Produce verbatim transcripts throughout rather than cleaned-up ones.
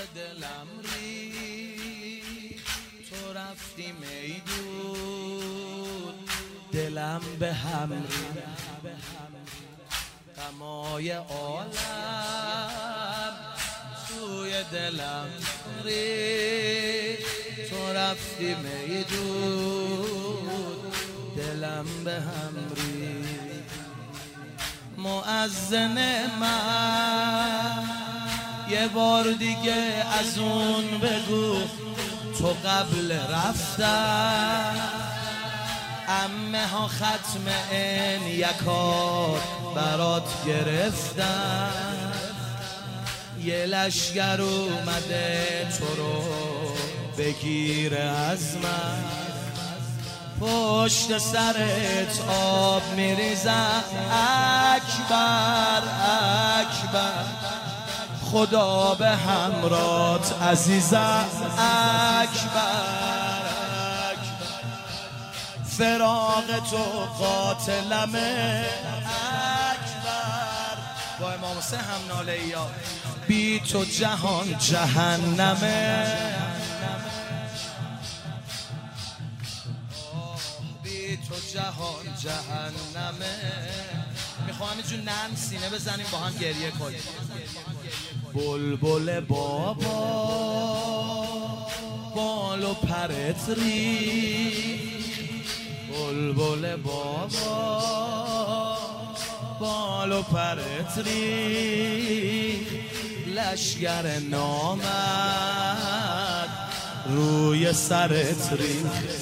دلم ری تو رفتی میدون دلم به هم ری غمای عالم توی دلم ری تو رفتی میدون دلم به هم ری مؤذن من یه بار دیگه از اون بگو تو قبل رفتن عمه ها ختم این یکات برات گرفتن یه لشگر اومده تو رو بگیره از من پشت سرت آب میریزم اکبر اکبر خدا به همرات عزیزم اکبر اکبر فراق تو قاتلمه اکبر با امام حسین هم ناله یا بی تو جهان جهنمه بی تو جهان جهنمه میخوام همینجور نرم سینه بزنیم با هم گریه کنیم بلبل بابا بال و پرت ری بلبل بابا بال و پرت ری لشگر نامد روی سرت ری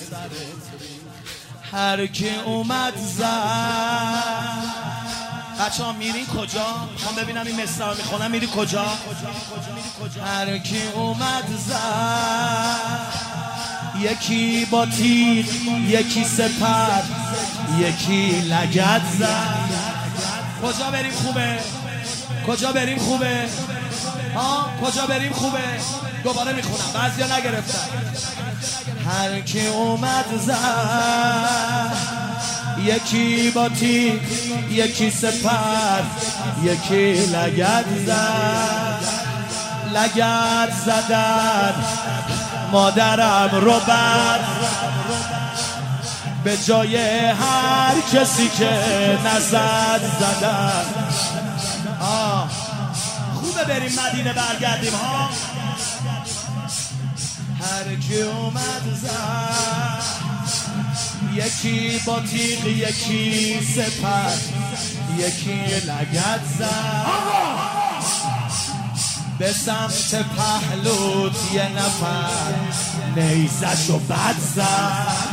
هر کی اومد زد بچه ها میرین کجا؟ میخوام ببینم این مصرع رو میخونم میری کجا؟ هر کی اومد زد یکی با تیغ یکی سپر یکی لگد زد کجا بریم خوبه؟ کجا بریم خوبه؟ ها؟ کجا بریم خوبه؟ دوباره میخونم بعضی ها نگرفتن هر کی اومد زد یکی با تیغ یکی سپر یکی لگد زد لگد زدن مادرم رو بر به جای هر کسی که نزد زدن آه خوبه بریم مدینه برگردیم ها هر کی اومد زد یکی با تیغ یکی سپر یکی لگد زد به سمت پهلوت یه نفر نیزشو بد زد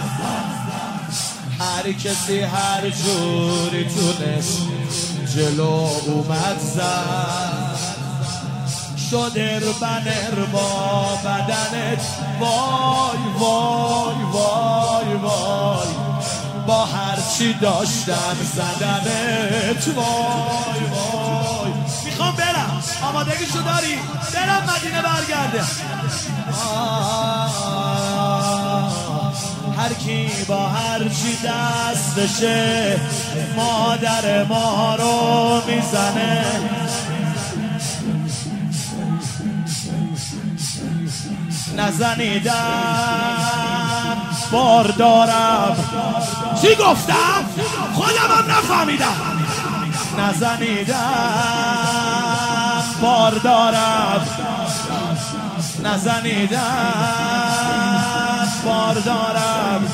هر کسی هر جوری تونست جلو اومد زد شد اربن اربا بدنت وای وای وای وای با هرچی داشتم زدنت وای وای میخوام برم آمادگیشو داری برم مدینه برگرده هر کی با هرچی دستشه مادر ما رو میزنه نزنیدم بار دارم چی گفتم؟ خودم هم نفهمیدم نزنیدم بار دارم نزنیدم بار دارم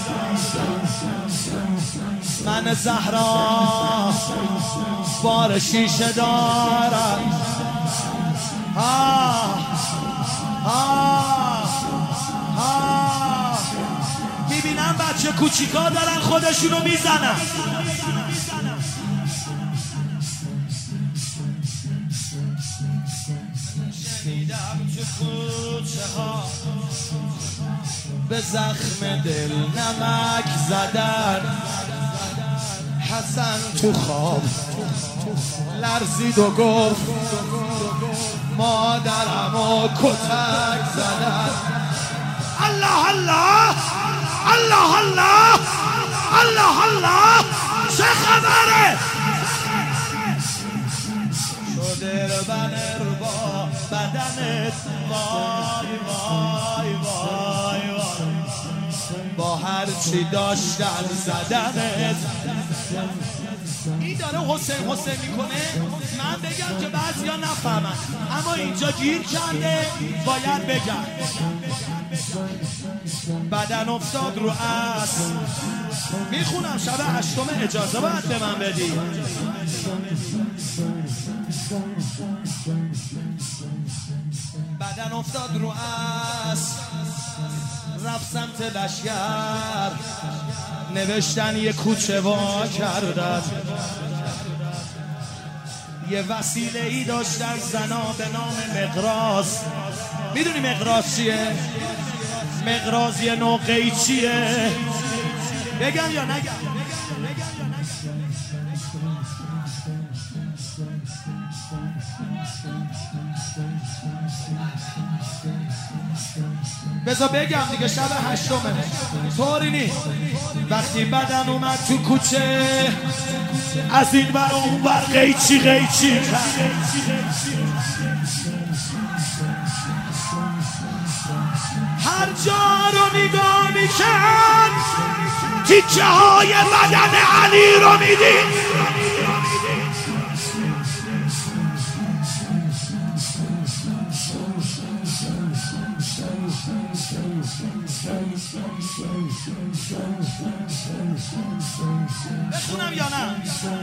من زهرا بار شیشه دارم آه آه آه میبینم بچه کوچیکا دارن خودشونو میزنن شنیدم تو کوچه ها به زخم دل نمک زدن حسن تو خواب لرزید و گفت مادرمو کتک زدن الله الله الله الله الله الله چه خبره شد شده بنر با بدنت وای وای وای وای با هر چی داشتن زدنت. این داره حسین حسین میکنه. من بگم که بعضیا نفهمن اما اینجا گیر کرده باید بگم. بدن افتاد رو اسب. میخونم شب هشتم اجازه باید به من بدی. بدن افتاد رو اسب رفت سمت لشگر. نوشتن یه کوچه وا کردن. یه وسیله ای داشتن زنا به نام مقراض. میدونی مقراض چیه؟ مقراض یه نوع قیچیه. بگم یا نگم؟ بذار بگم دیگه شب هشتمه. طوری نی وقتی بدن اومد تو کوچه از این بر اون بر قیچی قیچی هر جا رو نگاه میکن تیکه های بدن علی رو میدید. بخونم یا نه؟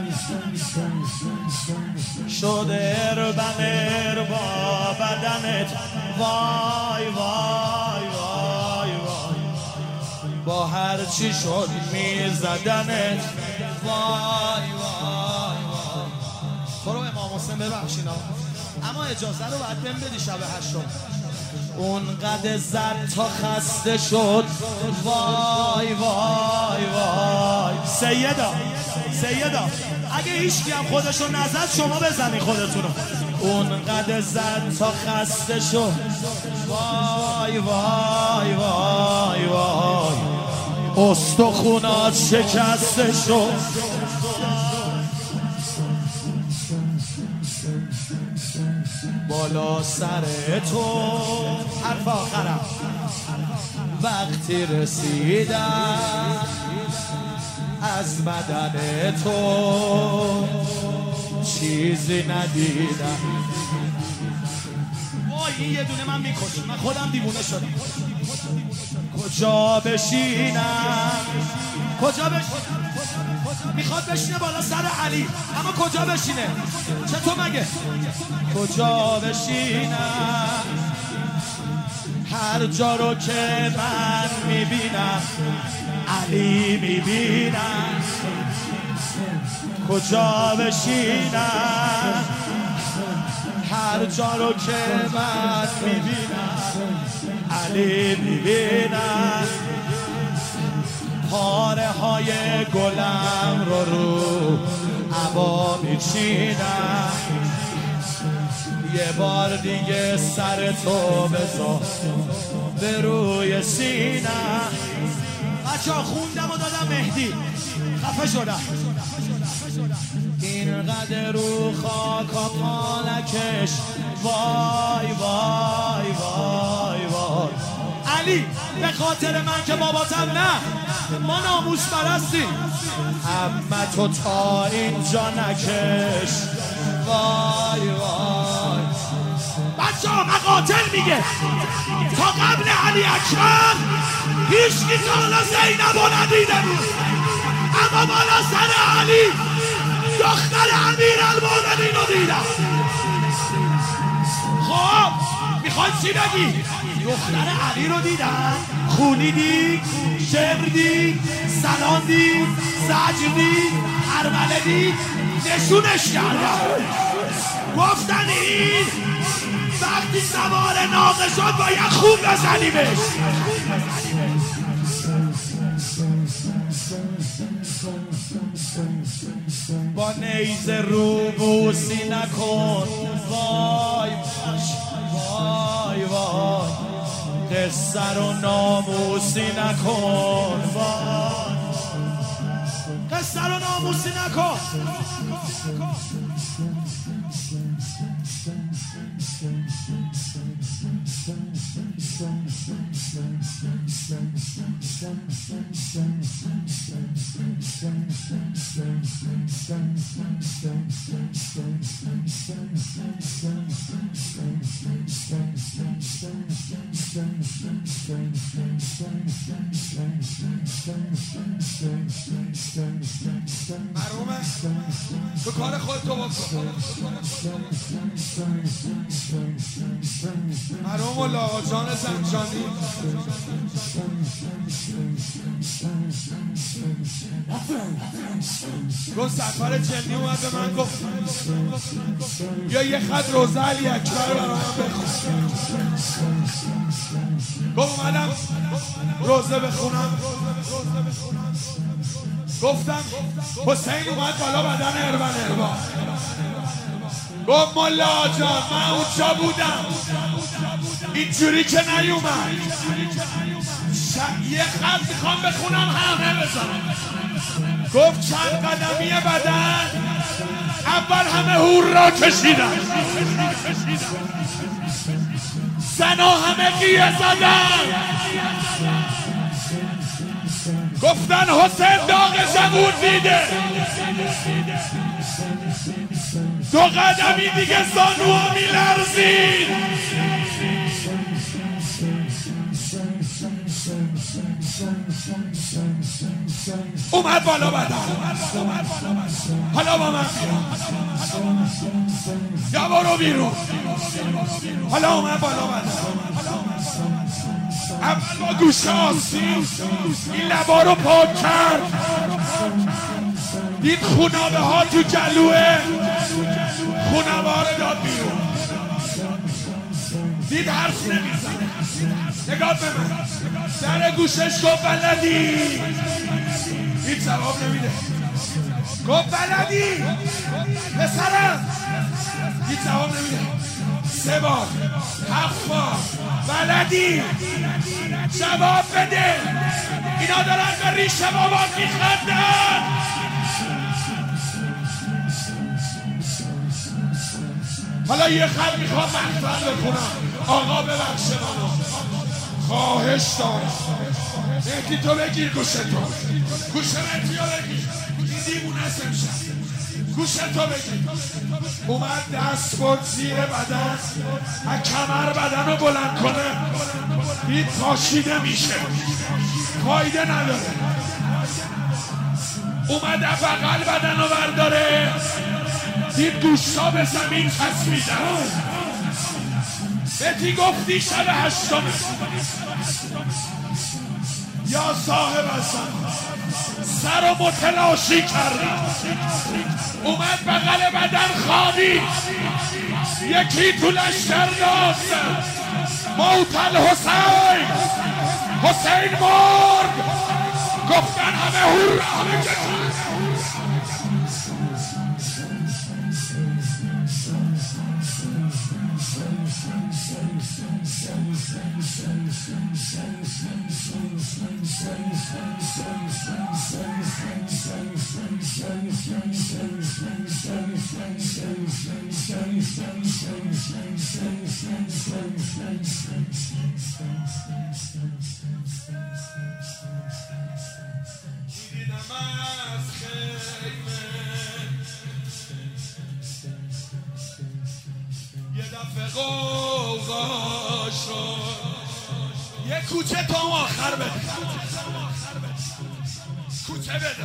شده اربنر با بدنت وای وای وای وای با هر چی شد میزدنت وای وای وای. برو امام حسین ببخشینا اما اجازه رو باید بهم بدی شب هشتم. اون قد زد تا خسته شد وای وای وای. سیدا سیدا اگه هیچکی هم خودشو نزد شما بزنی خودتونو. اون قد زد تا خسته شد وای وای وای وای استخونات شکسته شد. بالا سر تو حرف آخرم وقتی رسیدم از بدن تو چیزی ندیدم. وای این یه دونه من میکشم. من خودم دیوونه شدم. کجا بشینم کجا بشینم؟ میخواد بشینه بالا سر علی اما کجا بشینه؟ چطور مگه؟ کجا بشینم هر جا رو که من میبینم علی میبینم. کجا بشینم هر جا رو که من میبینم علی میبینم. پاره های گلم رو رو عبا میچینم. یه بار دیگه سر تو بذار به روی سینم. بچه ها خوندم و دادم مهدی خفه شدم. اینقدر رو خاکا پالکش وای وای وای وای. علی به خاطر من که باباتم نه ما ناموس پرستیم. اما تو تا اینجا نکش وای وای. بچه ها مقاتل میگه تا قبل علی اکبر هیچ کی تا حالا زینب رو ندیده بود اما بالا سر علی دختر امیرالمومنین رو دیدم. خب میخوای چی بگی؟ دختر علی رو دیدم. خونیدی، شمردی، سلاندی، زجردی، ارملدی، نشونش کردم. گفتن این وقتی سوار ناقه شد باید خوب بزنیمش. با نیزه رو بوسی نکن وای وای وای. قصه رو ناموسی نکن وای. قصه رو ناموسی نکن. محرومه تو کار خودتو بکن. محروم و لاغا جان زنجانی گفت سفر جنی اومد به من گفت یا یه خط روزه علی اکبر برای من بخون. گفت اومدم روزه بخونم. گفتم حسین اومد بالا بدن اربن اربا. گفت ملا جان من اونجا بودم اینجوری که نیومد یه خط میخوام بخونم همه بزنم. گفت چند قدمی بدن اول همه هور را کشیدن زنا همه قیه زدن گفتن حسین داغ زبون دیده. دو قدمی دیگه زانوها میلرزید. اومد بالا بدن حالا با من بیرون یا برو بیرون. حالا اومد بالا بدن اول با گوشه آسید این لبا رو پاک کرد. دید خونابه ها تو جلوه خونابه ها رو داد بیرون. دید حرف نمیزنه نگاه به من در گوشش گفت بلدی. هیچ جواب نمیده. گفت بلدی پسرم. هیچ جواب نمیده. سه بار هفت بار بلدی جواب بده. اینا دارن به ریش بابات میخندن. حالا یه خط میخوام محفل بکنم. آقا ببخش منو خواهش دارم مهدی تو بگیر گوشه تو گوشه مهدی رو بگیر. این دیمونه است امشب. گوشه تو بگیر. اومد دست بود زیر بدن از کمر بدن رو بلند کنه. دید پاشیده میشه فایده نداره. اومد بغل بدن رو برداره. دید گوشتا به زمین چسبیدن. بهتی گفتی شب هشتم یا صاحب هستم سر و متلاشی کردی. اومد بغل بدن خوابید. یکی تو لشکر داد موت الحسین. حسین مرد. گفتن همه هور همه کشن. یه دفعه قوقا شد. یه کوچه تا آخر بده. کوچه بده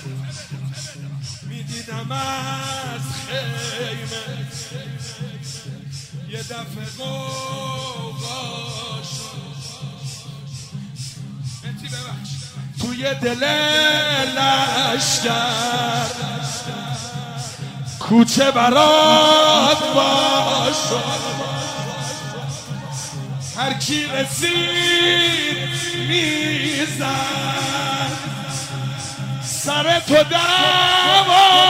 میدیدم از خیمه. یه دفعه قوقا شد. انتی ببخش توی دل لشکر کوچه برات باش. هر کی رسید میزن سر تو دعوا.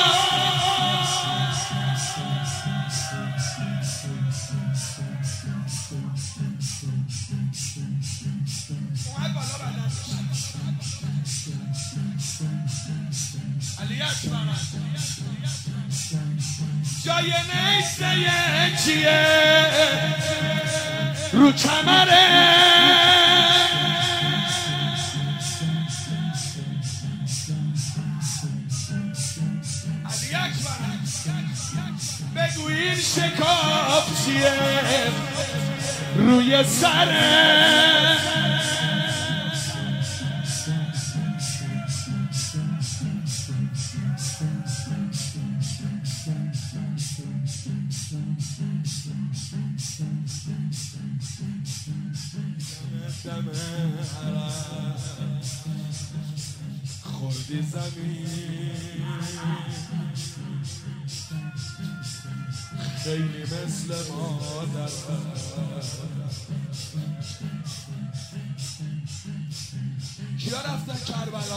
جای نیسته یکیه رو کمره. علی اکبر بگو این شکاف چیه روی سره خوردی زمین خیلی مثل مادر کیا رفتن کربلا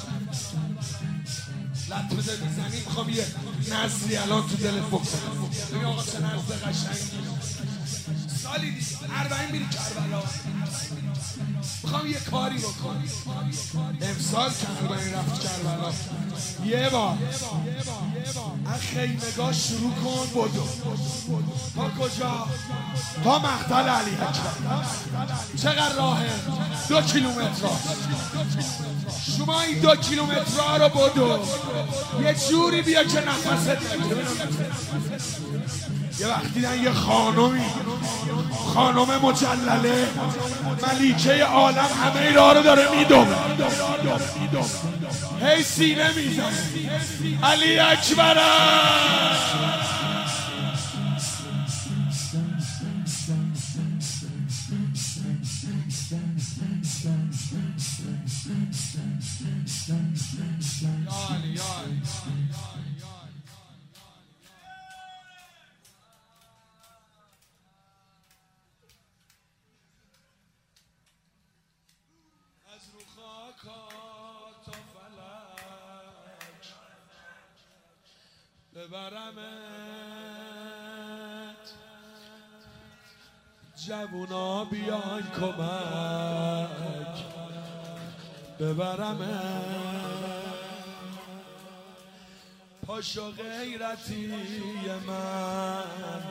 لط بده میزنی میخوام یه نزلی الان تو دل فکر ببین آقا چه نزل قشنگی سالی دیگه اربعین میری کربلا میخوام یه کاری بکنم امسال کربلا رفت کربلا یه بار از خیمگاه شروع کن بدو تا کجا؟ تا مقتل علی اکبر چقدر راهه؟ دو کیلومتر شما این دو کیلومتر ها رو بدو یه جوری بیا که نفست یه وقتی دیدن یه خانومی خانم مجلله ملیکه عالم همه ای راه رو داره میدومه هی سینه میزنه علی اکبر ببرمت جوونا بیان کمک ببرمت پاشو غیرتی من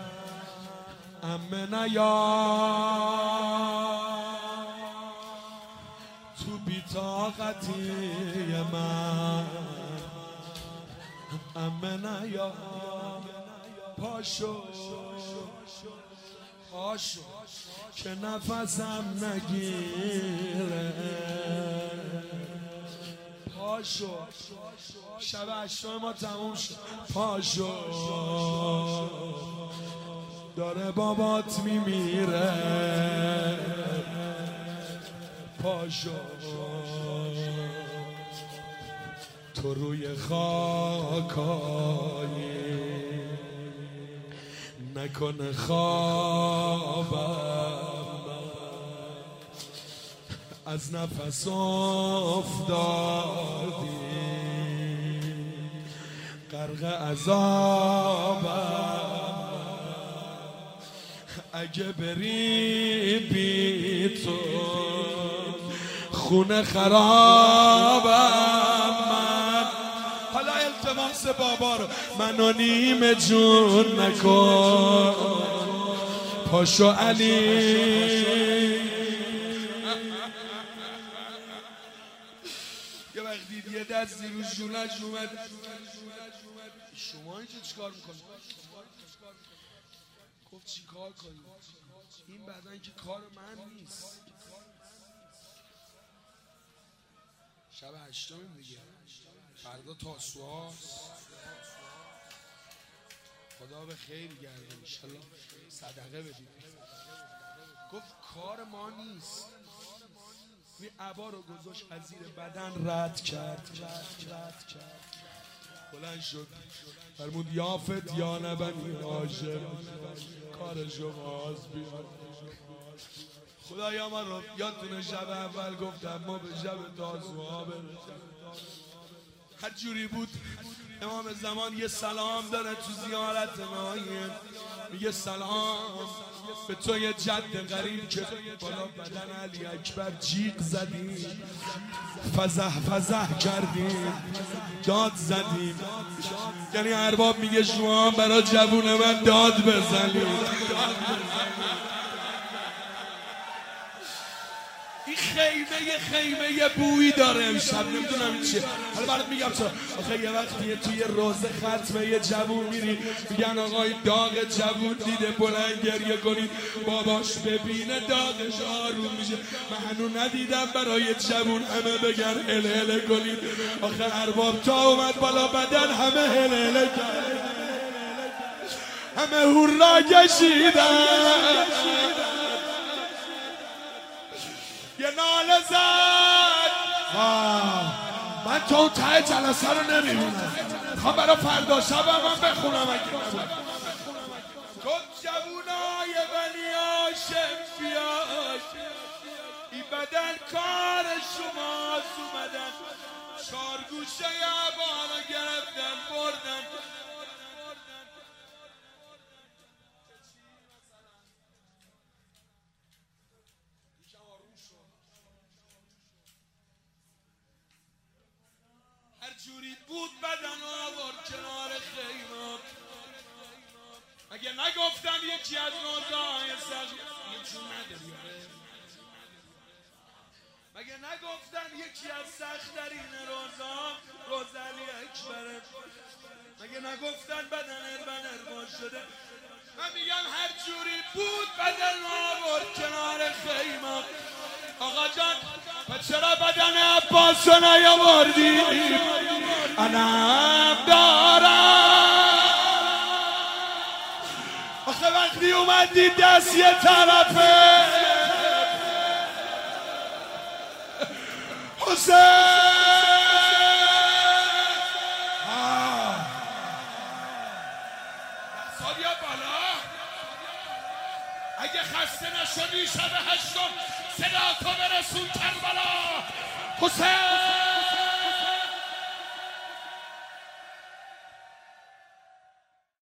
امه نیا تو بی‌طاقتی من امه نیا پاشو پاشو که نفسم نگیره پاشو شب هشتم ما تموم شد پاشو داره بابات میمیره پاشو تو روی خاکایی نکنه خوابم از نفس افتادی غرق عذابم اگه بری بی تو خونه خرابم من حالا التماس بابا رو منو نیمه جون نکن پاشو علی یه وقت دید یه دست زیرو جونش اومد شما اینجا چیکار میکنید؟ گفت چیکار کنید؟ این بدن که کار من نیست شب هشتمیم دیگه فردا تاسوعاست خدا به خیر گرده انشالله صدقه بدید گفت کار ما نیست این عبا رو گذاشت از زیر بدن رد کرد رد کرد بلند شد فرمود یافت یا نبنی عاشق کار شماز بیاد خدایا من رو یادتونه شب اول گفتم ما به شب تاسوعا برسیم هر جوری بود امام زمان یه سلام داره تو زیارت معین میگه سلام به تو یه جد غریب که بالا بدن علی اکبر جیغ زدیم فزح فزح کردیم داد زدیم یعنی ارباب میگه شما برای جوون من داد بزنید این خیمه خیمه یه بویی داره امشب، نمیدونم این چیه. حالا برات میگم چرا. آخه یه وقتیه توی روزه ختمه یه جوون میری میگن آقای داغ جوون دیده بلند گریه کنید باباش ببینه داغش آروم میشه. من هنوز ندیدم برای جوون همه بگن هل هل کنید. آخه ارباب تا اومد بالا بدن همه هل هل کرد، همه هورا کشیدن، یه ناله زد. من تو اون ته جلسه رو نمیمونم، میخوام برای فردا شب من بخونم. اگه تو جوونای بنی هاشم بیاش، این بدن کار شماست، اومدن چار گوشه عبارو گرفتن بردن. هر جوری بود بدن آورد کنار خیمه. اگه نگفتن یکی از روزای سخت یه چون نداری، مگه نگفتن یکی از سخت‌ترین روزا روز علی اکبره، مگه نگفتن بدن اربنر باز شده. من میگم هر جوری بود بدن آورد کنار خیمه. آقا جان پس چرا بدن عباس رو نیاوردی؟ انم دارم. آخه وقتی اومدی دست یه طرفه حسین دستا بیا بالا. اگه خسته نشدی شب هشتم صدا تو برسون کربلا. حسین